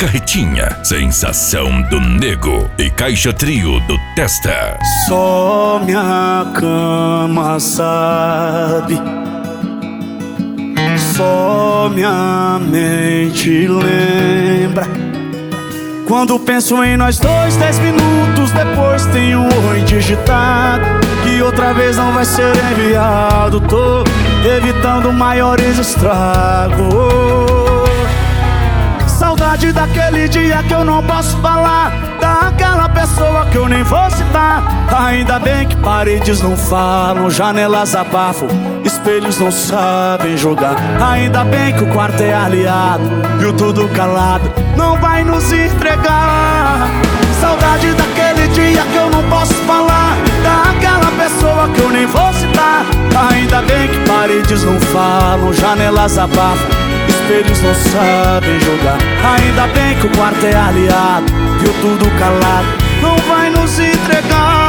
Carretinha, Sensação do Nego e Caixa Trio do Testa. Só minha cama sabe, só minha mente lembra. Quando penso em nós dois, 10 minutos depois tem um oi digitado, que outra vez não vai ser enviado. Tô evitando maiores estragos. Saudade daquele dia que eu não posso falar, daquela pessoa que eu nem vou citar. Ainda bem que paredes não falam, janelas abafam, espelhos não sabem julgar. Ainda bem que o quarto é aliado e o tudo calado não vai nos entregar. Saudade daquele dia que eu não posso falar, daquela pessoa que eu nem vou citar. Ainda bem que paredes não falam, janelas abafam, espelhos não sabem julgar. Ainda bem que o quarto é aliado, viu tudo calado, não vai nos entregar.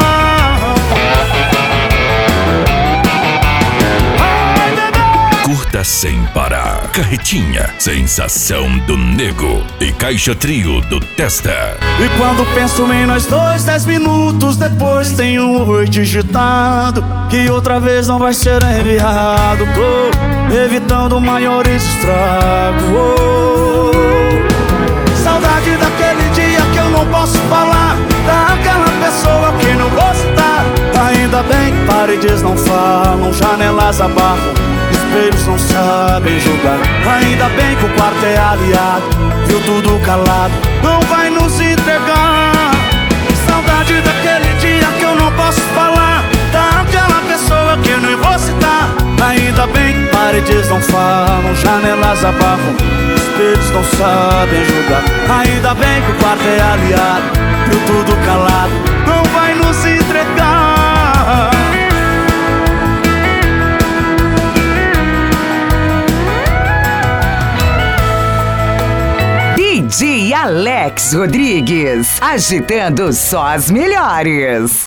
Curta sem parar. Carretinha, Sensação do Nego e Caixa Trio do Testa. E quando penso em nós dois, 10 minutos depois tem um oi digitado, que outra vez não vai ser enviado. Tô evitando maiores estragos. Saudade daquele dia que eu não posso falar, daquela pessoa que não vou citar. Ainda bem que paredes não falam, janelas abafam, espelhos não sabem julgar. Ainda bem que o quarto é aliado, viu tudo calado, não vai nos entregar. Saudade daquele dia que eu não posso falar, daquela pessoa que eu nem vou citar. Ainda bem que paredes não falam, janelas abafam, espelhos não sabem julgar. Ainda bem que o quarto é aliado, viu tudo calado, não vai nos entregar. DJ Alex Rodrigues, agitando só as melhores.